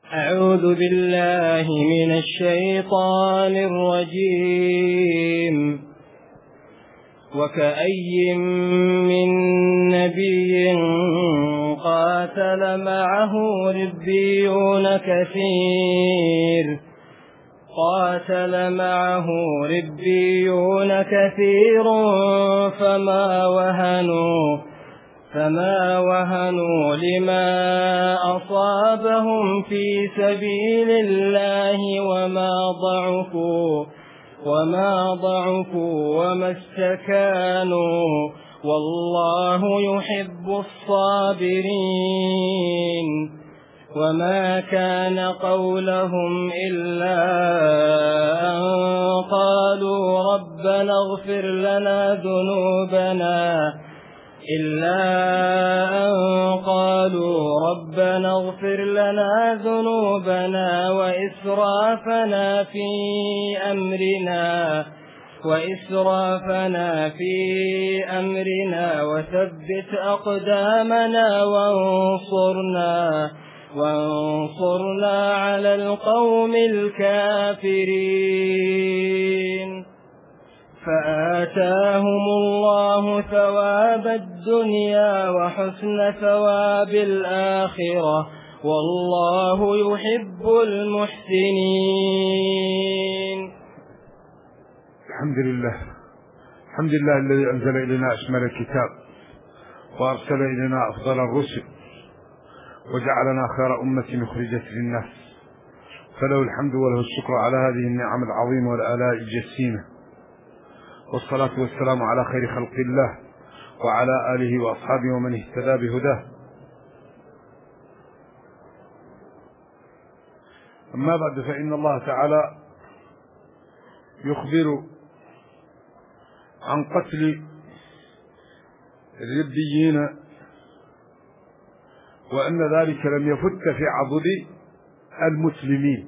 أعوذ بالله من الشيطان الرجيم. وكأي من نبي قاتل معه ربيون كثير فما وهنوا لما أصابهم في سبيل الله وما ضعفوا وما استكانوا، والله يحب الصابرين. وما كان قولهم إلا أن قالوا ربنا اغفر لنا ذنوبنا وإسرافنا في أمرنا وثبت أقدامنا وانصرنا على القوم الكافرين. فآتاهم الله ثواب الدنيا وحسن ثواب الآخرة، والله يحب المحسنين. الحمد لله الذي أنزل إلينا أشمل الكتاب وأرسل إلينا أفضل الرسل وجعلنا خير أمة أخرجت للناس، فله الحمد وله الشكر على هذه النعم العظيمة والآلاء الجسيمة، والصلاة والسلام على خير خلق الله وعلى آله وأصحابه ومن اهتدى بهداه. أما بعد، فإن الله تعالى يخبر عن قتل الربيين، وأن ذلك لم يفت في عضد المسلمين.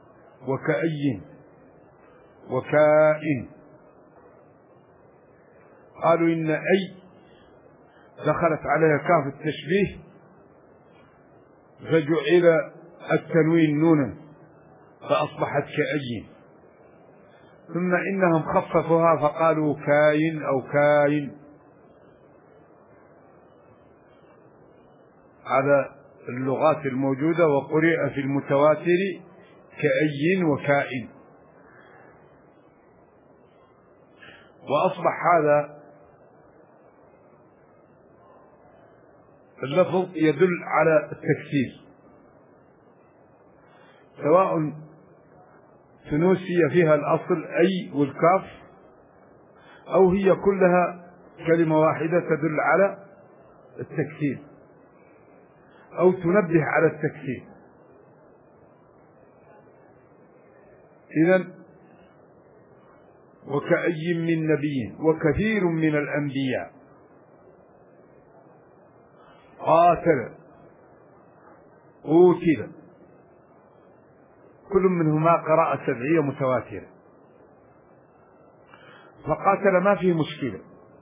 وكائن قالوا إن أي دخلت عليها كاف التشبيه فجعل التنوين نونا فأصبحت كأي، ثم إنهم خففوها فقالوا كاين أو كاين على اللغات الموجودة، وقرئ في المتواتر كأي وكائن. وأصبح هذا اللفظ يدل على التكسير، سواء ثنوسية فيها الأصل أي والكاف، أو هي كلها كلمة واحدة تدل على التكسير أو تنبه على التكسير. إذن وكأي من نبي وكثير من الأنبياء قاتل قتل، كل منهما قراءة سبعية متواترة، فقاتل ما فيه مشكلة،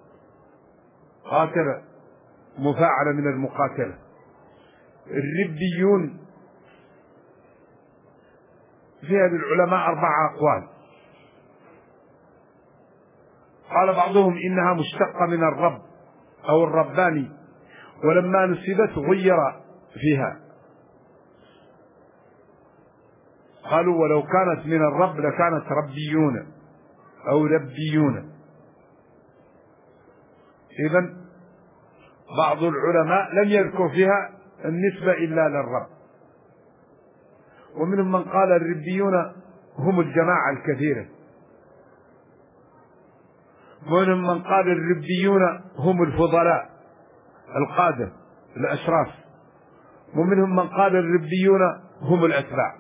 قاتل مفاعلة من المقاتلة. الربيون فيها للعلماء 4 أقوال. قال بعضهم إنها مشتقة من الرب أو الرباني، ولما نسبت غير فيها، قالوا ولو كانت من الرب لكانت ربيون أو ربيون. إذن بعض العلماء لم يذكر فيها النسبة إلا للرب، ومنهم من قال الربيون هم الجماعة الكثيرة، ومنهم من قال الربيون هم الفضلاء القادة الأشراف، ومنهم من قال الربيون هم الأتباع.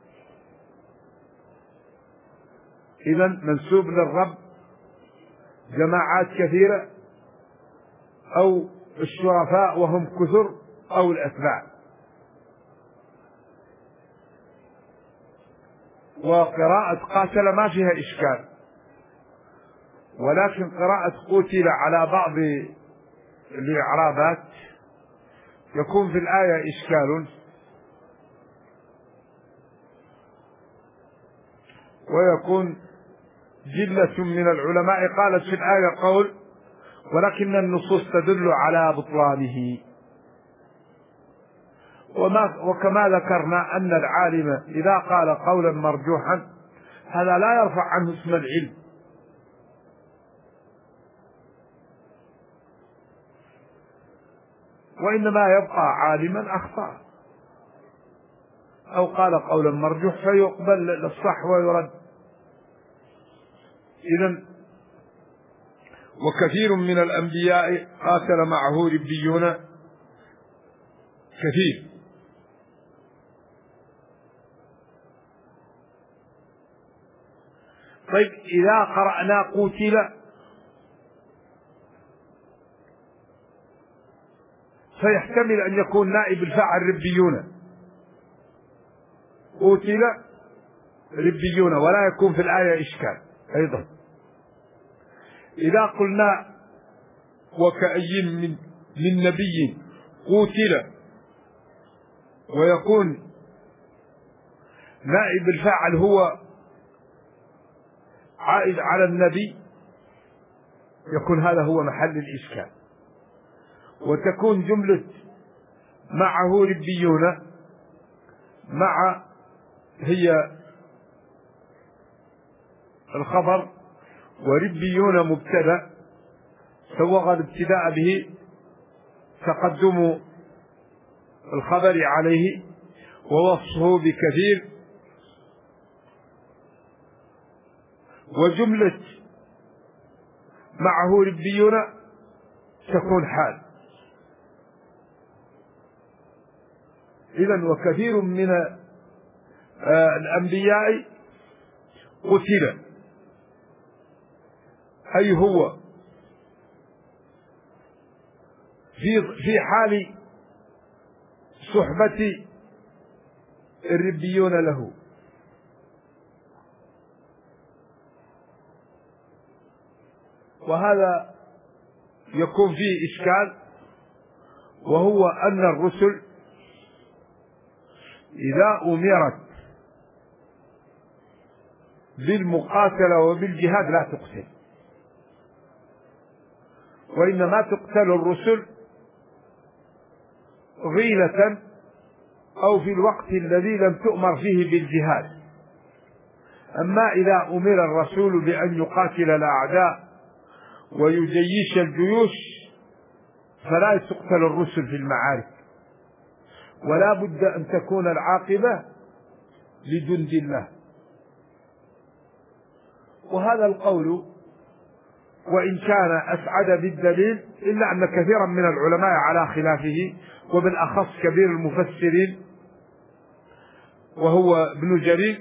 إذن منسوب للرب جماعات كثيرة، أو الشرفاء وهم كثر، أو الأتباع. وقراءة قاتل ما فيها إشكال، ولكن قراءة قتل على بعض الإعرابات يكون في الآية إشكال، ويكون جلة من العلماء قالت في الآية قول ولكن النصوص تدل على بطلانه. وكما ذكرنا أن العالم إذا قال قولا مرجوحا هذا لا يرفع عنه اسم العلم، وإنما يبقى عالما أخطأ أو قال قولا مرجوح فيقبل للصح ويرد. إذن وكثير من الأنبياء قاتل معه ربيون كثير. طيب إذا قرأنا قتل فيحتمل أن يكون نائب الفاعل ربيون، قتل ربيون، ولا يكون في الآية إشكال. أيضا إذا قلنا وكأي من نبي قتل ويكون نائب الفاعل هو عائد على النبي يكون هذا هو محل الإشكال، وتكون جملة معه ربيون مع هي الخبر وربيون مبتدأ سوغ الابتداء به تقدم الخبر عليه ووصفه بكثير، وجملة معه ربيون تكون حال. إذن وكثير من الأنبياء قتل، أي هو في حال صحبة الربيون له. وهذا يكون فيه إشكال، وهو أن الرسل إذا أمرت بالمقاتلة وبالجهاد لا تقتل، وإنما تقتل الرسل غيلة أو في الوقت الذي لم تؤمر فيه بالجهاد. أما إذا أمر الرسول بأن يقاتل الأعداء ويجيش الجيوش فلا تقتل الرسل في المعارك، ولا بد أن تكون العاقبة لجند الله. وهذا القول وإن كان أسعد بالدليل إلا أن كثيرا من العلماء على خلافه، وبالأخص كبير المفسرين وهو ابن جرير،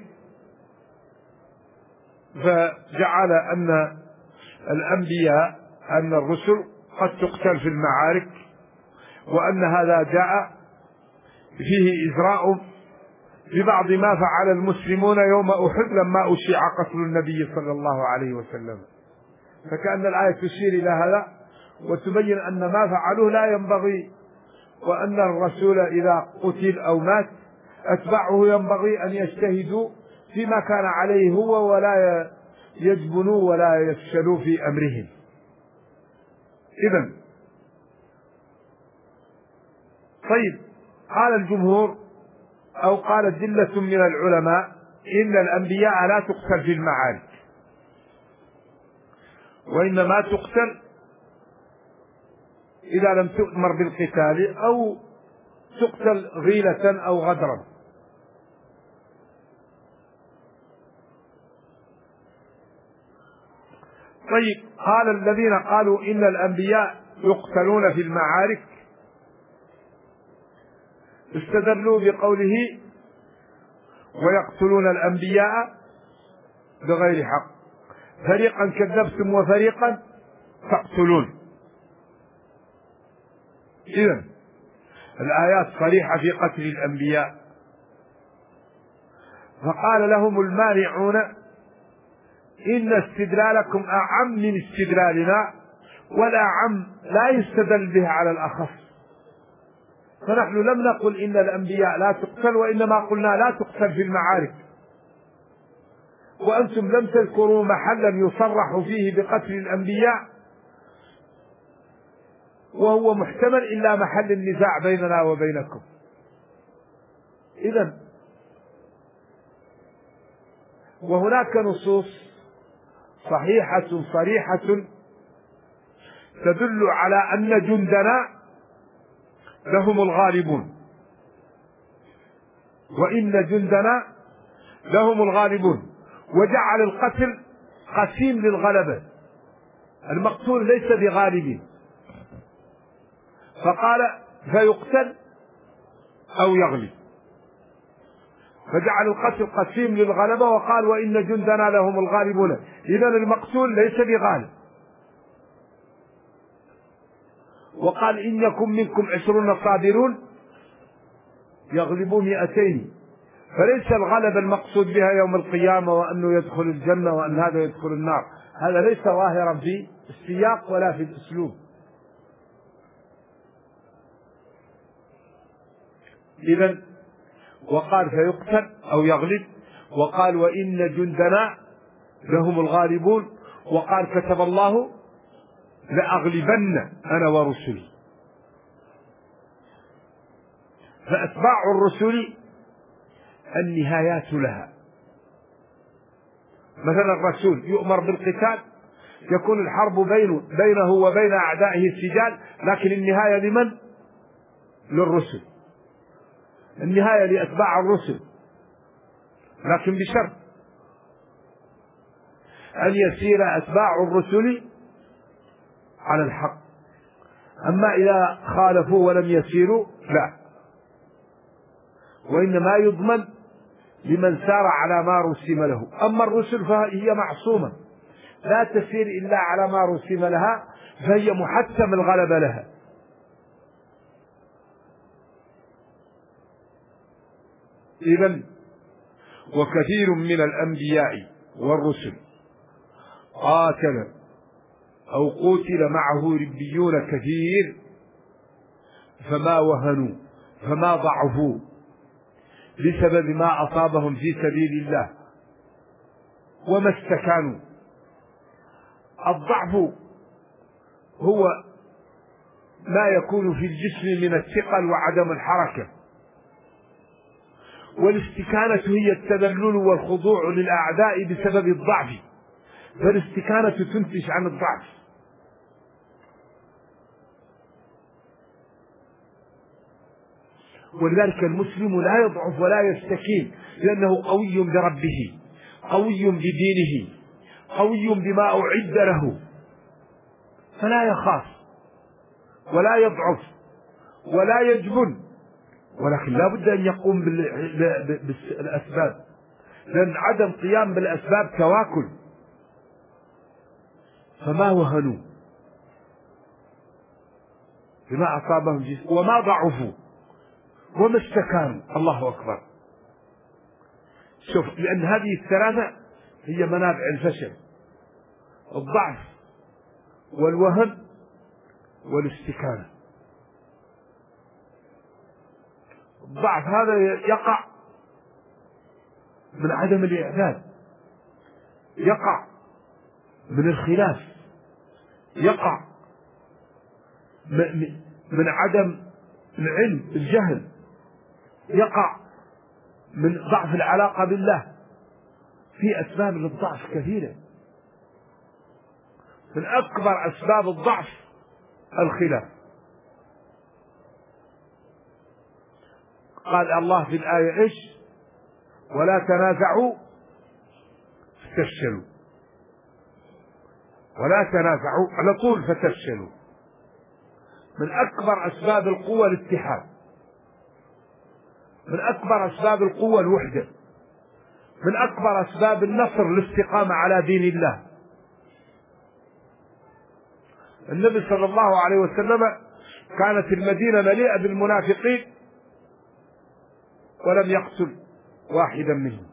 فجعل أن الأنبياء أن الرسل قد تقتل في المعارك، وأن هذا جاء فيه إزراء ببعض ما فعل المسلمون يوم أحد لما أشيع قتل النبي صلى الله عليه وسلم. فكأن الآية تشير إلى هذا وتبين أن ما فعلوه لا ينبغي، وأن الرسول إذا قتل أو مات أتباعه ينبغي أن يجتهدوا فيما كان عليه هو ولا يجبنوا ولا يفشلوا في أمرهم. إذن طيب قال الجمهور أو قال جلة من العلماء إن الأنبياء لا تقتل في المعارك، وإنما تقتل إذا لم تؤمر بالقتال أو تقتل غيلة أو غدرا. طيب قال الذين قالوا إن الأنبياء يقتلون في المعارك استدلوا بقوله ويقتلون الأنبياء بغير حق، فريقا كذبتم وفريقا تقتلون. إذن الآيات صريحة في قتل الأنبياء. فقال لهم المانعون إن استدلالكم أعم من استدلالنا، والأعم لا يستدل به على الأخص. فنحن لم نقل إن الأنبياء لا تقتل، وإنما قلنا لا تقتل في المعارك، وأنتم لم تذكروا محلا يصرح فيه بقتل الأنبياء وهو محتمل إلا محل النزاع بيننا وبينكم. إذن وهناك نصوص صحيحة صريحة تدل على أن جندنا لهم الغالبون، وإن جندنا لهم الغالبون، وجعل القتل قسيم للغلبة، المقتول ليس بغالب، فقال فيقتل أو يغلب، فجعل القتل قسيم للغلبة وقال وإن جندنا لهم الغالبون، إذن المقتول ليس بغالب. وقال إن يكن منكم 20 صابرون يغلبوا 200، فليس الغلبة المقصود بها يوم القيامة وأنه يدخل الجنة وأن هذا يدخل النار، هذا ليس ظاهرا في السياق ولا في الأسلوب. إذن وقال فيقتل أو يغلب، وقال وإن جندنا لهم الغالبون، وقال كتب الله لأغلبن أنا ورسلي. فأتباع الرسل النهايات لها، مثلا الرسول يؤمر بالقتال يكون الحرب بينه وبين أعدائه السجال، لكن النهاية لمن؟ للرسل، النهاية لأتباع الرسل، لكن بشرط أن يسير أتباع الرسل على الحق، أما إذا خالفوا ولم يسيروا لا، وإنما يضمن لمن سار على ما رسم له. أما الرسل فهي معصومة لا تسير إلا على ما رسم لها، فهي محتم الغلبة لها. إذن وكثير من الأنبياء والرسل قاتل أو قتل معه ربيون كثير فما وهنوا فما ضعفوا بسبب ما أصابهم في سبيل الله وما استكانوا. الضعف هو ما يكون في الجسم من الثقل وعدم الحركة، والاستكانة هي التذلل والخضوع للأعداء بسبب الضعف، فالاستكانة تنتج عن الضعف. ولذلك المسلم لا يضعف ولا يستكين، لأنه قوي بربه، قوي بدينه، قوي بما أعد له، فلا يخاف ولا يضعف ولا يجبن، ولكن لا بد أن يقوم بالأسباب، لأن عدم قيام بالأسباب تواكل. فما وهنوا بما أصابهم وما ضعفوا وما استكانوا. الله أكبر. شوف، لأن هذه الثلاثة هي منابع الفشل: الضعف والوهن والاستكانة. الضعف هذا يقع من عدم الإعداد، يقع من الخلاف، يقع من عدم العلم، الجهل، يقع من ضعف العلاقة بالله. في أسباب للضعف كثيرة، من أكبر أسباب الضعف الخلاف. قال الله في الآية إيش؟ ولا تنازعوا فتفشلوا، ولا تنازعوا على طول فتفشلوا. من أكبر أسباب القوة الاتحاد، من أكبر أسباب القوة الوحدة، من أكبر أسباب النصر الاستقامة على دين الله. النبي صلى الله عليه وسلم كانت المدينة مليئة بالمنافقين ولم يقتل واحدا منهم.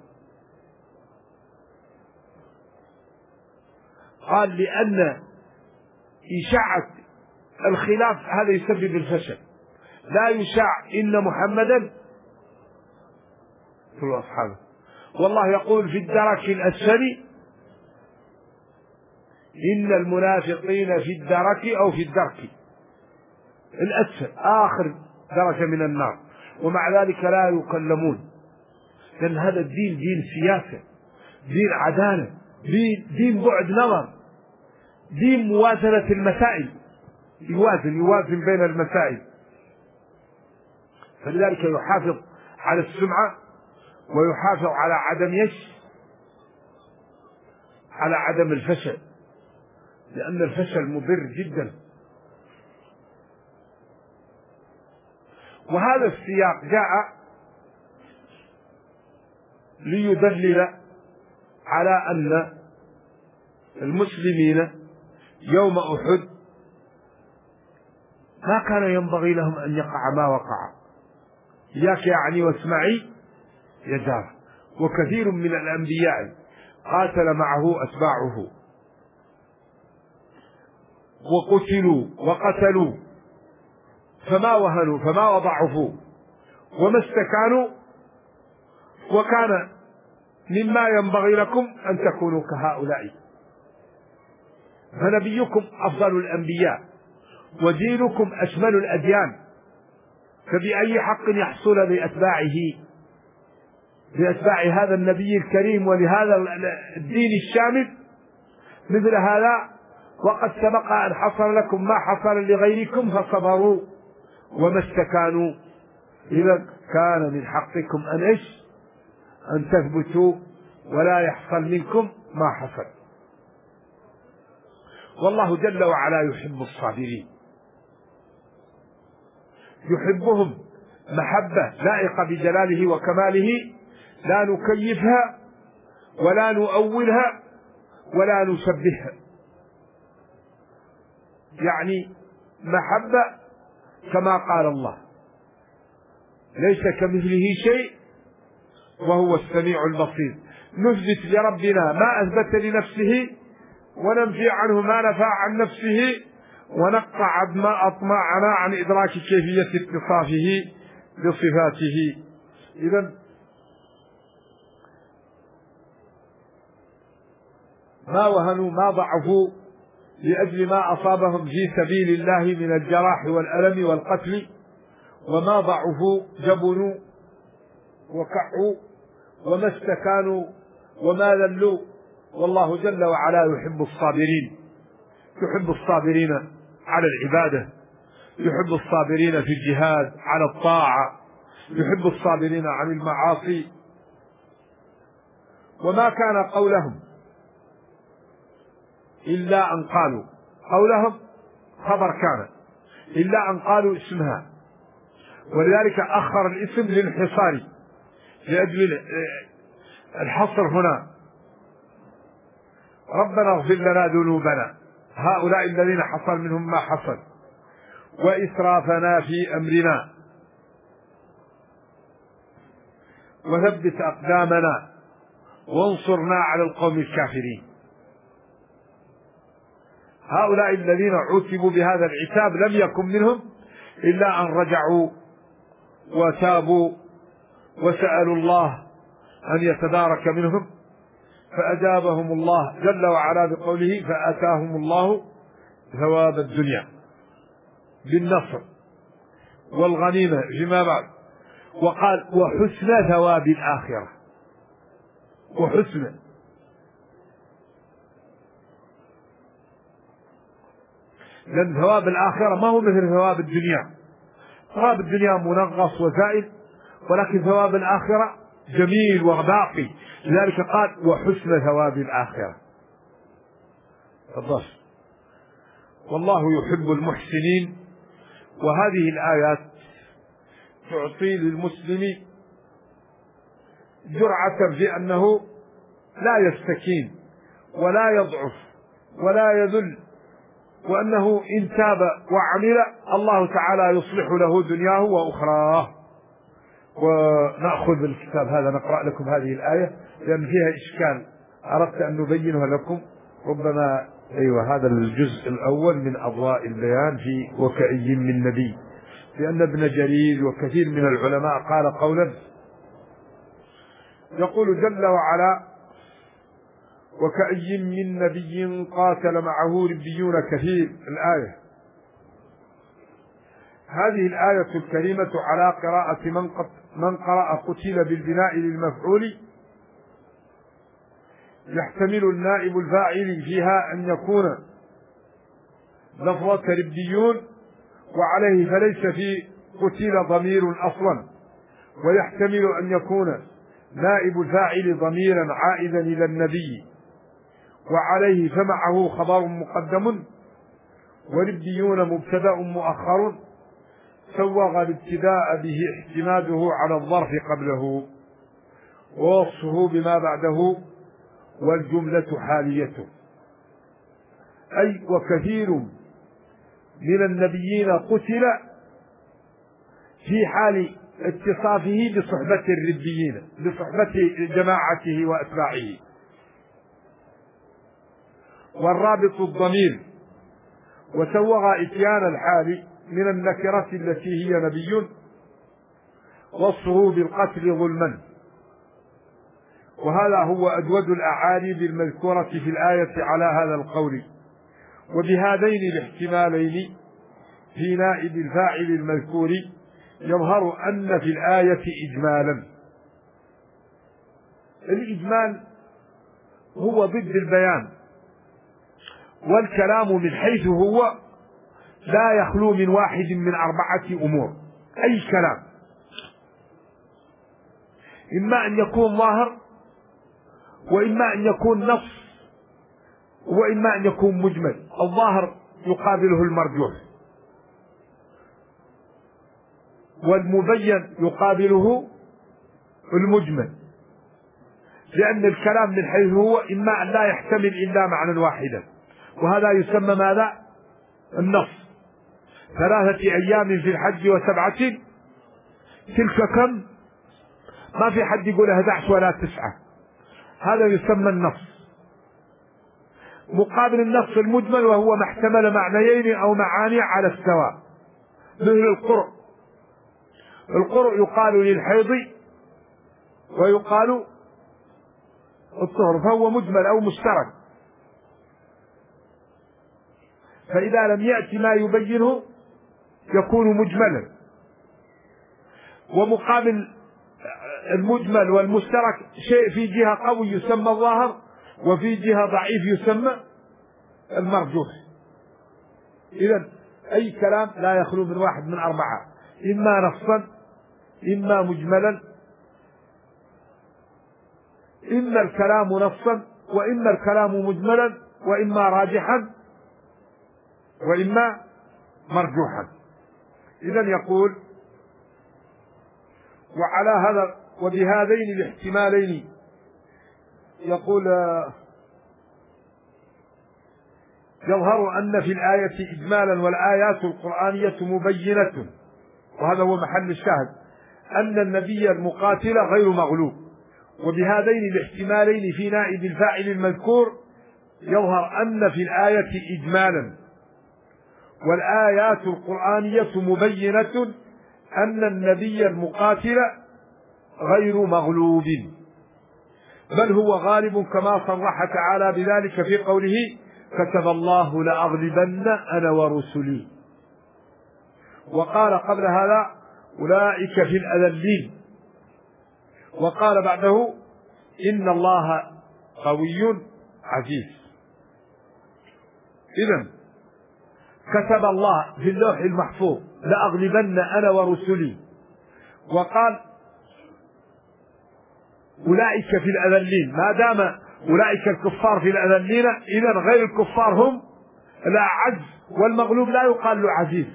قال لأن إشاعة الخلاف هذا يسبب الفشل. لا يشاع إن محمدا في أصحابه، والله يقول في الدرك الأسفل إن المنافقين في الدرك أو في الدرك الأسفل آخر درجة من النار، ومع ذلك لا يكلمون، لأن هذا الدين دين سياسة، دين عدالة، دين بعد نظر، دين موازنة المسائل، يوازن بين المسائل. فلذلك يحافظ على السمعة ويحافظ على عدم الفشل، لأن الفشل مضر جدا. وهذا السياق جاء ليدلل على أن المسلمين يوم أحد ما كان ينبغي لهم أن يقع ما وقع. إياك يعني واسمعي يا جار. وكثير من الأنبياء قاتل معه أتباعه وقتلوا وقتلوا فما وهنوا فما ضعفوا وما استكانوا، وكان مما ينبغي لكم أن تكونوا كهؤلاء. فنبيكم أفضل الأنبياء ودينكم أشمل الأديان، فبأي حق يحصل لأتباع هذا النبي الكريم ولهذا الدين الشامل مثل هذا؟ وقد سبق أن حصل لكم ما حصل لغيركم فصبروا وما استكانوا. إذا كان من حقكم أن تثبتوا ولا يحصل منكم ما حصل. والله جل وعلا يحب الصابرين، يحبهم محبة لائقة بجلاله وكماله، لا نكيفها ولا نؤولها ولا نشبهها، يعني محبة كما قال الله ليس كمثله شيء وهو السميع البصير. نثبت لربنا ما أثبت لنفسه وننفي عنه ما نفى عن نفسه، ونقطع ما أطمعنا عن إدراك كيفية اتصافه بصفاته. إذن ما وهنوا ما ضعفوا لأجل ما أصابهم في سبيل الله من الجراح والألم والقتل، وما ضعفوا جبنوا وكعوا وما استكانوا وما ذلوا. والله جل وعلا يحب الصابرين، يحب الصابرين على العبادة، يحب الصابرين في الجهاد على الطاعة، يحب الصابرين عن المعاصي. وما كان قولهم إلا أن قالوا، قولهم خبر كان إلا أن قالوا اسمها، ولذلك أخر الاسم للانحصار لأجل الحصر هنا. ربنا اغفر لنا ذنوبنا، هؤلاء الذين حصل منهم ما حصل، وإسرافنا في أمرنا، وثبت أقدامنا وانصرنا على القوم الكافرين. هؤلاء الذين عوتبوا بهذا العتاب لم يكن منهم إلا أن رجعوا وتابوا وسألوا الله أن يتدارك منهم، فأجابهم الله جل وعلا بقوله فآتاهم الله ثواب الدنيا بالنصر والغنيمة فيما بعد، وقال وحسن ثواب الآخرة. وحسن، لأن ثواب الآخرة ما هو مثل ثواب الدنيا. ثواب الدنيا منغص وزائد، ولكن ثواب الآخرة جميل وباقي، لذلك قال وحسن ثواب الآخرة. الضص. والله يحب المحسنين. وهذه الآيات تعطي للمسلم جرعة في أنه لا يستكين ولا يضعف ولا يذل، وأنه إن تاب وعمل الله تعالى يصلح له دنياه وأخراه. ونأخذ الكتاب هذا نقرأ لكم هذه الآية لأن فيها إشكال أردت أن نبينها لكم. ربما هذا الجزء الأول من أضواء البيان في وكأي من نبي، لأن ابن جرير وكثير من العلماء قال قولا يقول جل وعلا: وكأي من نبي قاتل معه ربيون كثير. الآية هذه الآية الكريمة على قراءة من قرأ قتل بالبناء للمفعول، يحتمل النائب الفاعل فيها أن يكون لفظة ربيون، وعليه فليس في قتل ضمير أصلا، ويحتمل أن يكون نائب الفاعل ضميرا عائدا إلى النبي، وعليه فمعه خبر مقدم، وربيون مبتدأ مؤخر، سوغ الابتداء به اعتماده على الظرف قبله ووصفه بما بعده، والجملة حاليته، أي وكثير من النبيين قتل في حال اتصافه بصحبة الربيين، بصحبة جماعته وأتباعه. والرابط الضمير، وسوغ إتيان الحال من النكرة التي هي نبي، وصفه بالقتل ظلما. وهذا هو أجود الأعاريب المذكورة في الآية على هذا القول. وبهذين الاحتمالين في نائب الفاعل المذكور يظهر أن في الآية إجمالا. الإجمال هو ضد البيان، والكلام من حيث هو لا يخلو من واحد من 4 أمور. أي كلام إما أن يكون ظاهر، وإما أن يكون نص، وإما أن يكون مجمل. الظاهر يقابله المرجوح، والمبين يقابله المجمل، لأن الكلام من حيث هو إما أن لا يحتمل إلا معنى واحدا، وهذا يسمى ماذا؟ النص. 3 أيام في الحج و7 تلك كم؟ ما في حد يقول 11 ولا 9، هذا يسمى النص. مقابل النص المجمل وهو ما احتمل معنيين أو معاني على السواء، مثل القرء. القرء يقال للحيض ويقال الطهر، فهو مجمل أو مشترك. فإذا لم يأتي ما يبينه يكون مجملا. ومقابل المجمل والمشترك شيء في جهة قوي يسمى الظاهر، وفي جهة ضعيف يسمى المرجوح. إذن أي كلام لا يخلو من واحد من 4، إما نصا، إما مجملا، إما الكلام نصا، وإما الكلام مجملا، وإما راجحا، وإما مرجوحا. إذن يقول: وعلى هذا وبهذين الاحتمالين يقول يظهر أن في الآية إجمالا، والآيات القرآنية مبينة. وهذا هو محل الشاهد، أن النبي المقاتل غير مغلوب. وبهذين الاحتمالين في نائب الفاعل المذكور يظهر أن في الآية إجمالا، والآيات القرآنية مبينة أن النبي المقاتل غير مغلوب، بل هو غالب، كما صرح تعالى بذلك في قوله: كتب الله لأغلبن أنا ورسلي. وقال قبل هذا: أولئك في الأذلين. وقال بعده: إن الله قوي عزيز. إذن كتب الله في اللوح المحفوظ لأغلبن أنا ورسلي، وقال أولئك في الأذلين. ما دام أولئك الكفار في الأذلين، إذن غير الكفار هم الأعز، والمغلوب لا يقال له عزيز.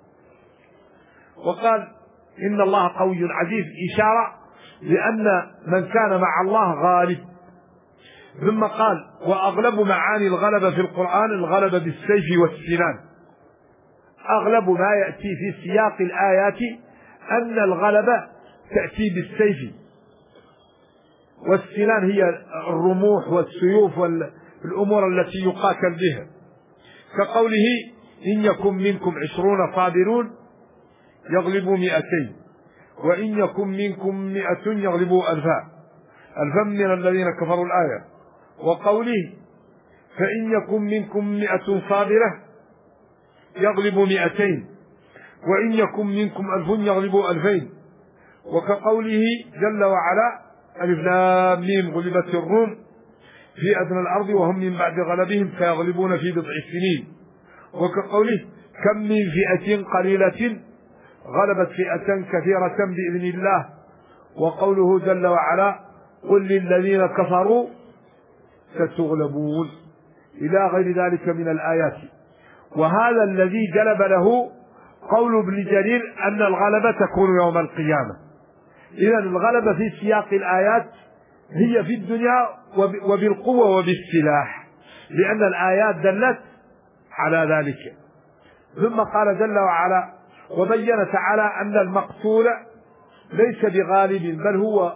وقال: إن الله قوي عزيز، إشارة لأن من كان مع الله غالب. ثم قال: وأغلب معاني الغلبة في القرآن الغلبة بالسيف والسنان. أغلب ما يأتي في سياق الآيات أن الغلبة تأتي بالسيف، والسنان هي الرموح والسيوف والأمور التي يقاتل بها، كقوله: إن يكن منكم 20 صابرون يغلبوا 200، وإن يكن منكم 100 يغلبوا 1000. الفم من الذين كفروا الآية، وقوله فإن يكن منكم 100 صابرة يغلبوا 200 وإن يكن منكم 1000 يغلبوا 2000. وكقوله جل وعلا ألف لام ميم غلبت الروم في أدنى الأرض وهم من بعد غلبهم سيغلبون في بضع سنين. وكقوله كم من فئة قليلة غلبت فئة كثيرة بإذن الله. وقوله جل وعلا قل للذين كفروا ستغلبون إلى غير ذلك من الآيات. وهذا الذي جلب له قول ابن جرير أن الغلبة تكون يوم القيامة. إذن الغلبة في سياق الآيات هي في الدنيا وبالقوة وبالسلاح، لأن الآيات دلت على ذلك. ثم قال جل وعلا وبين تعالى أن المقتول ليس بغالب بل هو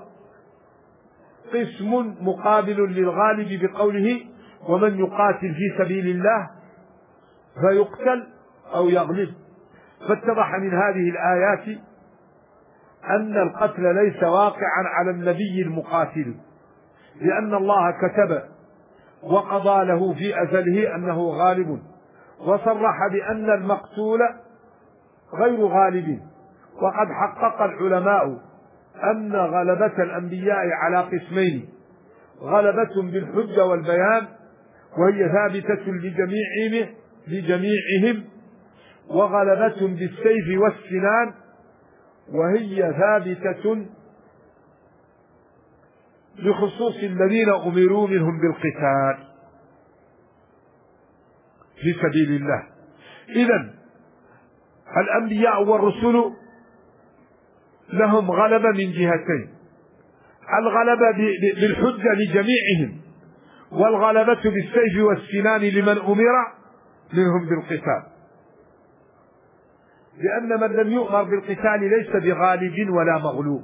قسم مقابل للغالب بقوله ومن يقاتل في سبيل الله فيقتل أو يغلب. فاتضح من هذه الآيات أن القتل ليس واقعا على النبي المقاتل، لأن الله كتب وقضى له في أزله أنه غالب، وصرح بأن المقتول غير غالب. وقد حقق العلماء أن غلبة الأنبياء على قسمين: غلبة بالحجة والبيان وهي ثابتة لجميعهم، وغلبة بالسيف والسنان وهي ثابتة لخصوص الذين أمروا منهم بالقتال في سبيل الله. إذن الأنبياء والرسل لهم غلبة من جهتين: الغلبة بالحجة لجميعهم، والغلبة بالسيف والسنان لمن أمر منهم بالقتال. لأن من لم يؤمر بالقتال ليس بغالب ولا مغلوب،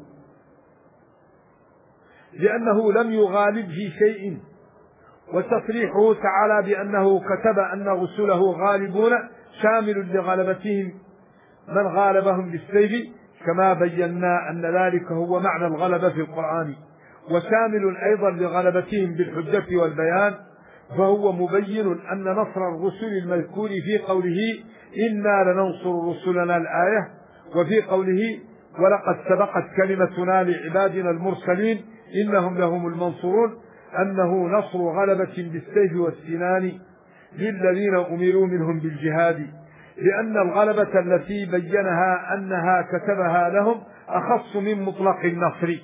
لأنه لم يغالب في شيء. وتصريحه تعالى بأنه كتب أن رسله غالبون شامل لغلبتهم من غالبهم بالسيف، كما بينا أن ذلك هو معنى الغلبة في القرآن، وشامل أيضا لغلبتهم بالحجة والبيان، فهو مبين أن نصر الرسل المذكور في قوله إنا لننصر رسلنا الآية، وفي قوله ولقد سبقت كلمتنا لعبادنا المرسلين إنهم لهم المنصورون، أنه نصر غلبة بالسيف والسنان للذين أمروا منهم بالجهاد، لأن الغلبة التي بينها أنها كتبها لهم أخص من مطلق النصر.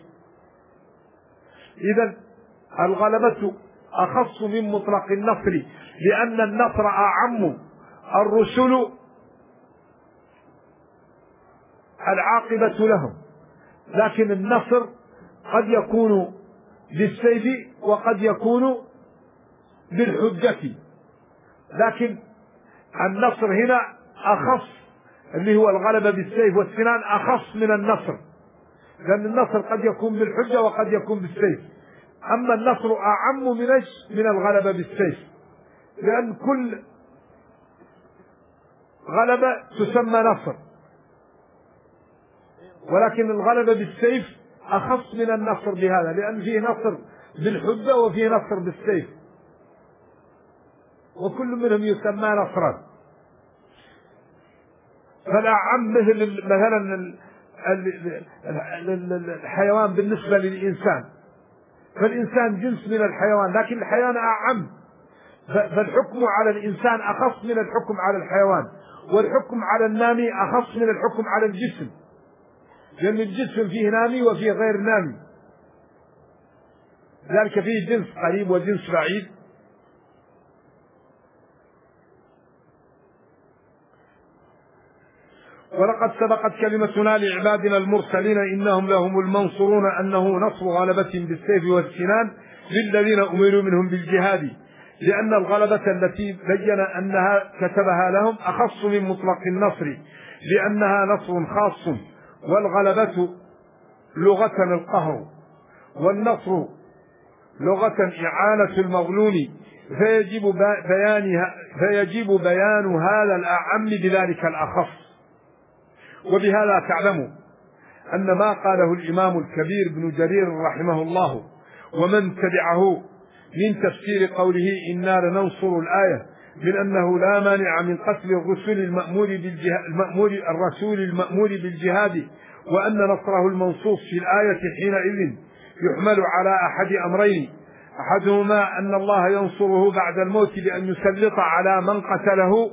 إذن الغلبة أخص من مطلق النصر، لأن النصر أعم. الرسل العاقبة لهم، لكن النصر قد يكون بالسيف وقد يكون بالحجة، لكن النصر هنا أخص، اللي هو الغلبة بالسيف والسنان أخص من النصر، لأن النصر قد يكون بالحجة وقد يكون بالسيف. أما النصر أعم من الغلبة بالسيف، لأن كل غلبة تسمى نصر، ولكن الغلبة بالسيف أخص من النصر بهذا، لأن فيه نصر بالحجة وفيه نصر بالسيف، وكل منهم يسمى نصرا. فالأعم مثلا الحيوان بالنسبة للإنسان، فالإنسان جنس من الحيوان، لكن الحيوان أعم، فالحكم على الإنسان أخص من الحكم على الحيوان، والحكم على النامي أخص من الحكم على الجسم، لأن الجسم فيه نامي وفيه غير نامي، ذلك فيه جنس قريب وجنس بعيد. ولقد سبقت كلمتنا لعبادنا المرسلين إنهم لهم المنصورون، أنه نصر غلبة بالسيف والسنان للذين أمروا منهم بالجهاد، لأن الغلبة التي بين أنها كتبها لهم أخص من مطلق النصر، لأنها نصر خاص. والغلبة لغة القهر، والنصر لغة إعانة المظلوم، فيجب بيان هذا الأعم بذلك الأخص. وبهذا تعلموا أن ما قاله الإمام الكبير ابن جرير رحمه الله ومن تبعه من تفسير قوله إنا لننصر الآية من أنه لا مانع من قتل الرسول المأمور بالجهاد، وأن نصره المنصوص في الآية حينئذ يحمل على أحد أمرين: أحدهما أن الله ينصره بعد الموت بأن يسلط على من قتله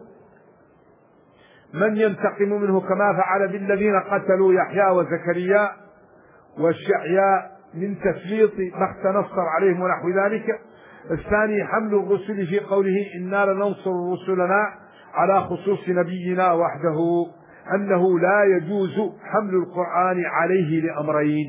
من ينتقم منه، كما فعل بالذين قتلوا يحيى وزكريا والشعياء من تسليط بخت نصر عليهم ونحو ذلك. الثاني حمل الرسل في قوله إنا لننصر رسلنا على خصوص نبينا وحده، أنه لا يجوز حمل القرآن عليه لأمرين.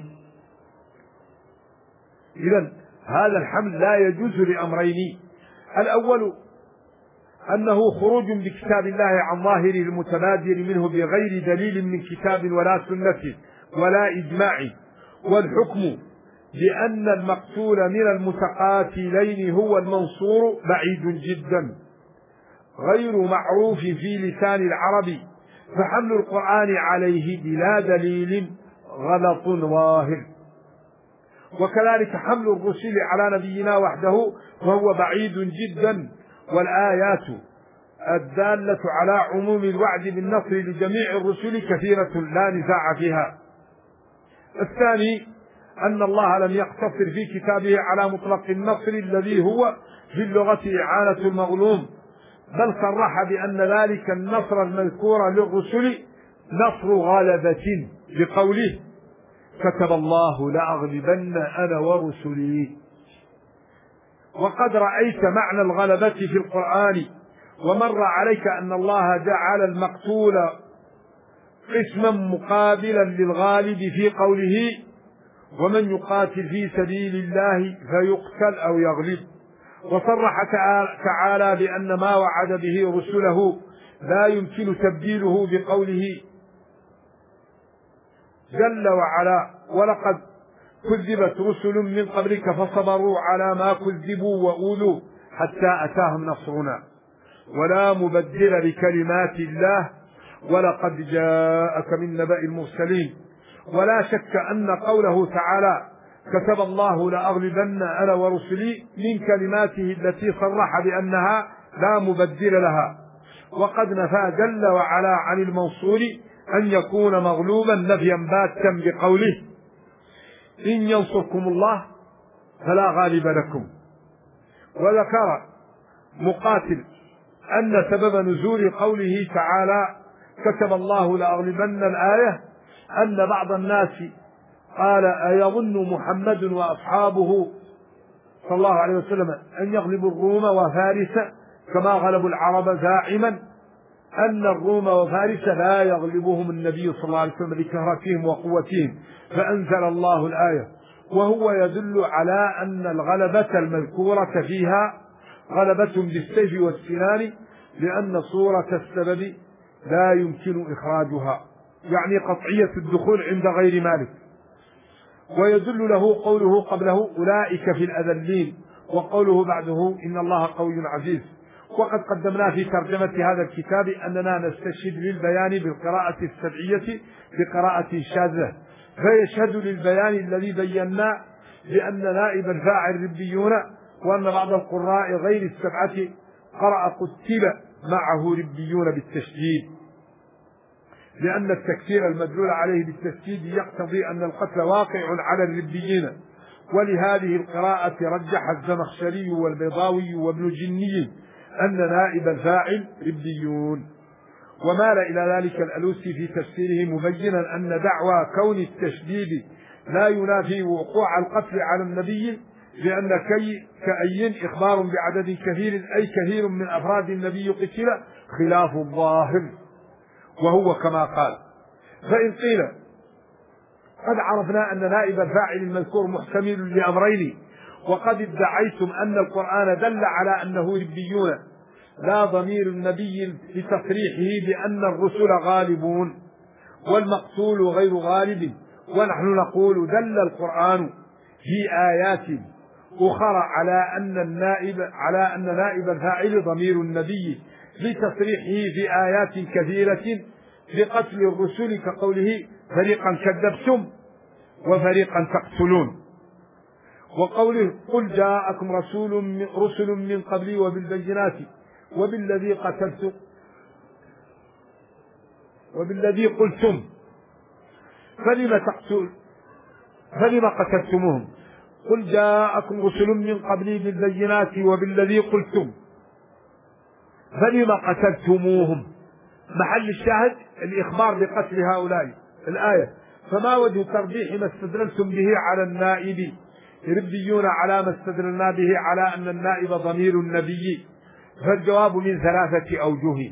إذن هذا الحمل لا يجوز لأمرين: الأول أنه خروج بكتاب الله عن ظاهره المتبادر منه بغير دليل من كتاب ولا سنة ولا إجماع، والحكم بأن المقتول من المتقاتلين هو المنصور بعيد جدا غير معروف في لسان العرب، فحمل القرآن عليه بلا دليل غلط ظاهر. وكذلك حمل الرسل على نبينا وحده وهو بعيد جدا، والآيات الدالة على عموم الوعد بالنصر لجميع الرسل كثيرة لا نزاع فيها. الثاني أن الله لم يقتصر في كتابه على مطلق النصر الذي هو في اللغة إعانة المظلوم، بل صرح بأن ذلك النصر المذكور للرسل نصر غلبة بقوله كتب الله لأغلبن أنا ورسلي. وقد رأيت معنى الغلبة في القرآن، ومر عليك أن الله جعل المقتول قسما مقابلا للغالب في قوله ومن يقاتل في سبيل الله فيقتل أو يغلب. وصرح تعالى بأن ما وعد به رسله لا يمكن تبديله بقوله جل وعلا ولقد كذبت رسل من قبلك فصبروا على ما كذبوا وأوذوا حتى أتاهم نصرنا ولا مبدل لكلمات الله ولقد جاءك من نبأ المرسلين. ولا شك أن قوله تعالى كتب الله لأغلبن أنا ورسلي من كلماته التي صرح بأنها لا مبدل لها. وقد نفى جل وعلا عن المنصور أن يكون مغلوبا نفيا باتا بقوله إن ينصركم الله فلا غالب لكم. وذكر مقاتل أن سبب نزول قوله تعالى كتب الله لأغلبن الآية أن بعض الناس قال أيظن محمد وأصحابه صلى الله عليه وسلم أن يغلبوا الروم وفارس كما غلبوا العرب، زاعما أن الروم وفارس لا يغلبهم النبي صلى الله عليه وسلم لكثرتهم وقوتهم، فأنزل الله الآية. وهو يدل على أن الغلبة المذكورة فيها غلبة بالسيف والسنان، لأن صورة السبب لا يمكن إخراجها، يعني قطعية الدخول عند غير مالك. ويدل له قوله قبله أولئك في الأذلين، وقوله بعده إن الله قوي عزيز. وقد قدمنا في ترجمة هذا الكتاب أننا نستشهد للبيان بالقراءة السبعية بقراءة شاذة، فيشهد للبيان الذي بينا بأن نائب الفاعل ربيون، وأن بعض القراء غير السبعة قرأ قتل معه ربيون بالتشديد، لأن التكفير المدلول عليه بالتشديد يقتضي أن القتل واقع على الربيين. ولهذه القراءة رجح الزمخشري والبيضاوي وابن جني أن نائب الفاعل ربيون. ومال إلى ذلك الألوسي في تفسيره مبينا أن دعوى كون التشديد لا ينافي وقوع القتل على النبي، لأن كأي إخبار بعدد كثير أي كثير من أفراد النبي قتل خلاف الظاهر، وهو كما قال. فإن قيل قد عرفنا أن نائب الفاعل المذكور محتمل لأمرين، وقد ادعيتم أن القرآن دل على أنه ربيون لا ضمير النبي لتصريحه بأن الرسل غالبون والمقتول غير غالب، ونحن نقول دل القرآن في آيات أخرى على أن نائب الفاعل ضمير النبي لتصريحه في آيات كثيرة بقتل الرسل، كقوله فريقا كذبتم وفريقا تقتلون. وقوله قل جاءكم رسل من قبلي وبالبينات وبالذي قلتم فلم قتلتموهم. قل جاءكم رسل من قبلي بالبينات وبالذي قلتم فلم قتلتموهم. محل الشاهد الإخبار بقتل هؤلاء الآية. فما وجه ترجيح ما استدللتم به على النائب؟ ربيون على ما استدللنا به على أن النائب ضمير النبي. فالجواب من 3 أوجه.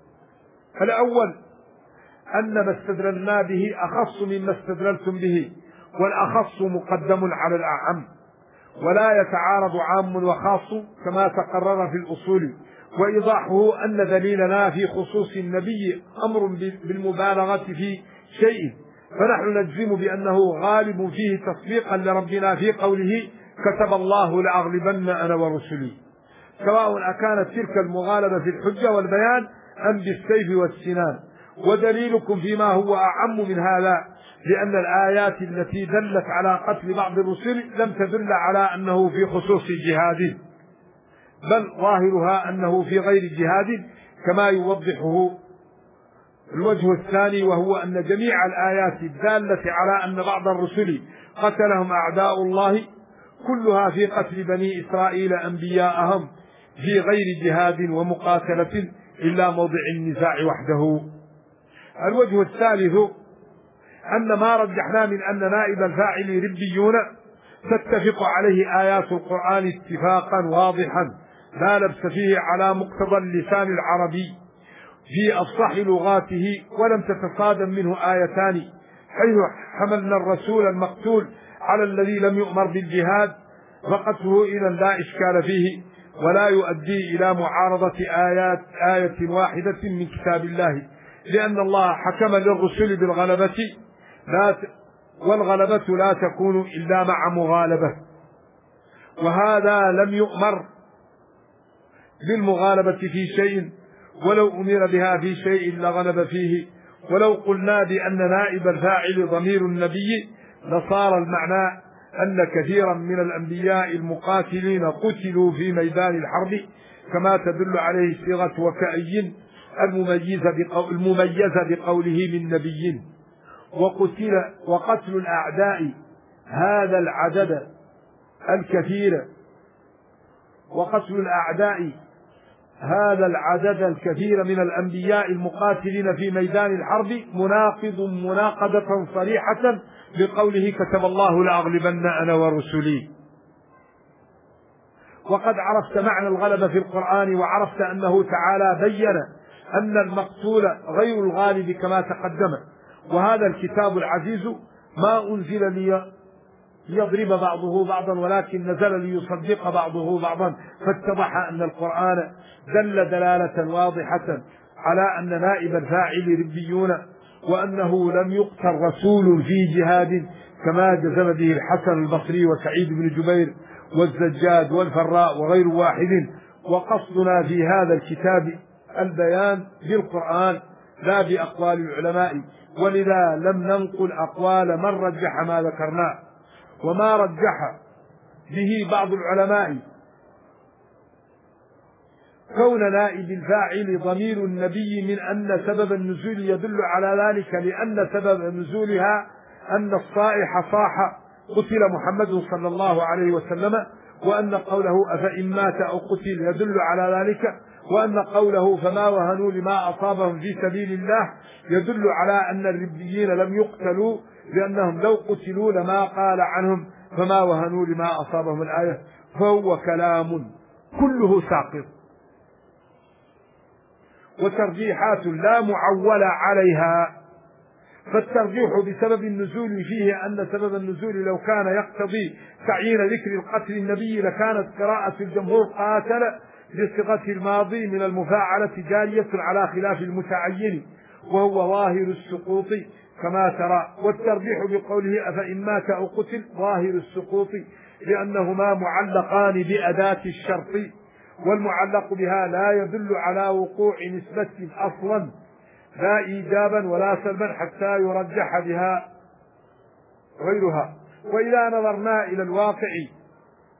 الأول أن ما استدللنا به أخص مما استدللتم به، والأخص مقدم على الأعم، ولا يتعارض عام وخاص كما تقرر في الأصول. وإيضاحه أن دليلنا في خصوص النبي أمر بالمبالغة في شيء، فنحن نجزم بأنه غالب فيه تصديقا لربنا في قوله كتب الله لأغلبن أنا ورسلي، سواء أكانت تلك المغالبة في الحجة والبيان أم بالسيف والسنان. ودليلكم فيما هو أعم من هذا، لأن الآيات التي دلت على قتل بعض الرسل لم تدل على أنه في خصوص جهاد، بل ظاهرها أنه في غير جهاد، كما يوضحه الوجه الثاني، وهو أن جميع الآيات الدالة على أن بعض الرسل قتلهم أعداء الله كلها في قتل بني إسرائيل أنبياءهم في غير جهاد ومقاتلة إلا موضع النزاع وحده. الوجه الثالث أن ما رجحنا من أن نائب الفاعل ربيون تتفق عليه آيات القرآن اتفاقا واضحا لا لبس فيه على مقتضى اللسان العربي في أفصح لغاته، ولم تتصادم منه آيتان، حيث حملنا الرسول المقتول على الذي لم يؤمر بالجهاد، فقتله إذا لا إشكال فيه، ولا يؤدي إلى معارضة آية واحدة من كتاب الله، لأن الله حكم للرسل بالغلبة والغلبة لا تكون إلا مع مغالبة، وهذا لم يؤمر بالمغالبة في شيء، ولو أمر بها في شيء لغلب فيه. ولو قلنا بأن نائب الفاعل ضمير النبي لصار المعنى أن كثيرا من الأنبياء المقاتلين قتلوا في ميدان الحرب، كما تدل عليه صيغة وكأي المميزة بقوله من نبي. وقتل الأعداء هذا العدد الكثير من الأنبياء المقاتلين في ميدان الحرب مناقض مناقضة صريحة بقوله كتب الله لأغلبن أنا ورسلي. وقد عرفت معنى الغلبة في القرآن، وعرفت أنه تعالى بين أن المقتول غير الغالب كما تقدم، وهذا الكتاب العزيز ما أنزل ليضرب بعضه بعضا، ولكن نزل ليصدق بعضه بعضا، فاتضح أن القرآن دل دلالة واضحة على أن نائب الفاعل ربيون، وأنه لم يقتل رسول في جهاد كما جزم به الحسن البصري وسعيد بن جبير والزجاج والفراء وغير واحد. وقصدنا في هذا الكتاب البيان بالقرآن لا بأقوال العلماء، ولذا لم ننقل أقوال من رجح ما ذكرناه. وما رجح به بعض العلماء كون نائب الفاعل ضمير النبي من أن سبب النزول يدل على ذلك، لأن سبب نزولها أن الصائح صاح قتل محمد صلى الله عليه وسلم، وأن قوله أفإن مات أو قتل يدل على ذلك، وأن قوله فما وهنوا لما أصابهم في سبيل الله يدل على أن الربيين لم يقتلوا، لأنهم لو قتلوا لما قال عنهم فما وهنوا لما أصابهم الآية. فهو كلام كله ساقط وترجيحات لا معول عليها. فالترجيح بسبب النزول فيه أن سبب النزول لو كان يقتضي تعيين ذكر القتل النبي لكانت قراءة الجمهور قاتل بصيغة الماضي من المفاعلة جارية على خلاف المتعين، وهو ظاهر السقوط كما ترى. والترجيح بقوله أفإن مات أو قتل ظاهر السقوط، لأنهما معلقان بأداة الشرط، والمعلق بها لا يدل على وقوع نسبة أصلا لا إيجابا ولا سلبا حتى يرجح بها غيرها. وإذا نظرنا إلى الواقع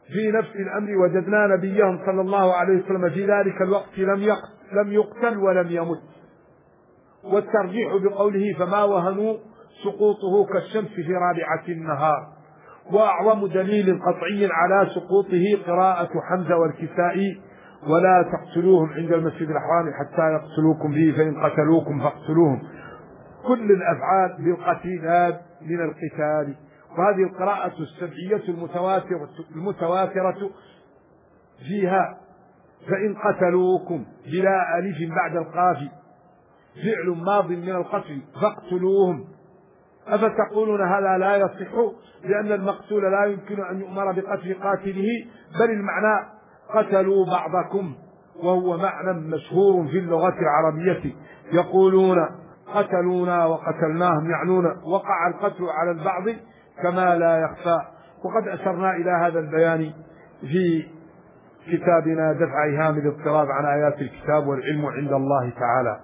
في نفس الأمر وجدنا نبيهم صلى الله عليه وسلم في ذلك الوقت لم يقتل ولم يمت. والترجيح بقوله فما وهنوا سقوطه كالشمس في رابعة النهار. وأعظم دليل قطعي على سقوطه قراءة حمزة والكسائي ولا تقتلوهم عند المسجد الحرام حتى يقتلوكم فيه فإن قتلوكم فاقتلوهم. كل الأفعال بالقتل لا من القتال. وهذه القراءة السبعية المتواترة فيها فإن قتلوكم بلا ألف بعد القاف فعل ماض من القتل فاقتلوهم. أفتقولون هذا لا يصح لأن المقتول لا يمكن أن يؤمر بقتل قاتله، بل المعنى قتلوا بعضكم، وهو معنى مشهور في اللغة العربية. يقولون قتلونا وقتلناهم، يعنون وقع القتل على البعض كما لا يخفى. وقد أشرنا إلى هذا البيان في كتابنا دفع إيهام الاضطراب عن آيات الكتاب والعلم عند الله تعالى.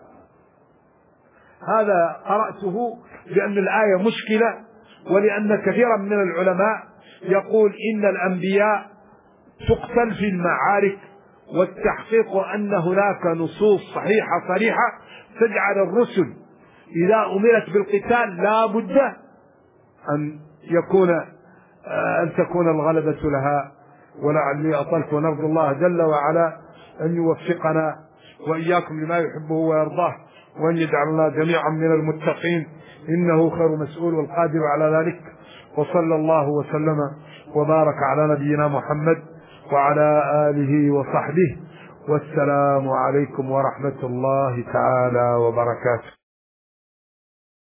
هذا قرأته لأن الآية مشكلة، ولأن كثيرا من العلماء يقول إن الأنبياء تقتل في المعارك، والتحقيق أن هناك نصوص صحيحة صريحة تجعل الرسل إذا أمرت بالقتال لا بد أن تكون الغلبة لها. ولعلي أطلت، ونرجو الله جل وعلا أن يوفقنا وإياكم لما يحبه ويرضاه، وأن يجعلنا جميعا من المتقين، إنه خير مسؤول والقادر على ذلك. وصلى الله وسلم وبارك على نبينا محمد وعلى آله وصحبه، والسلام عليكم ورحمة الله تعالى وبركاته.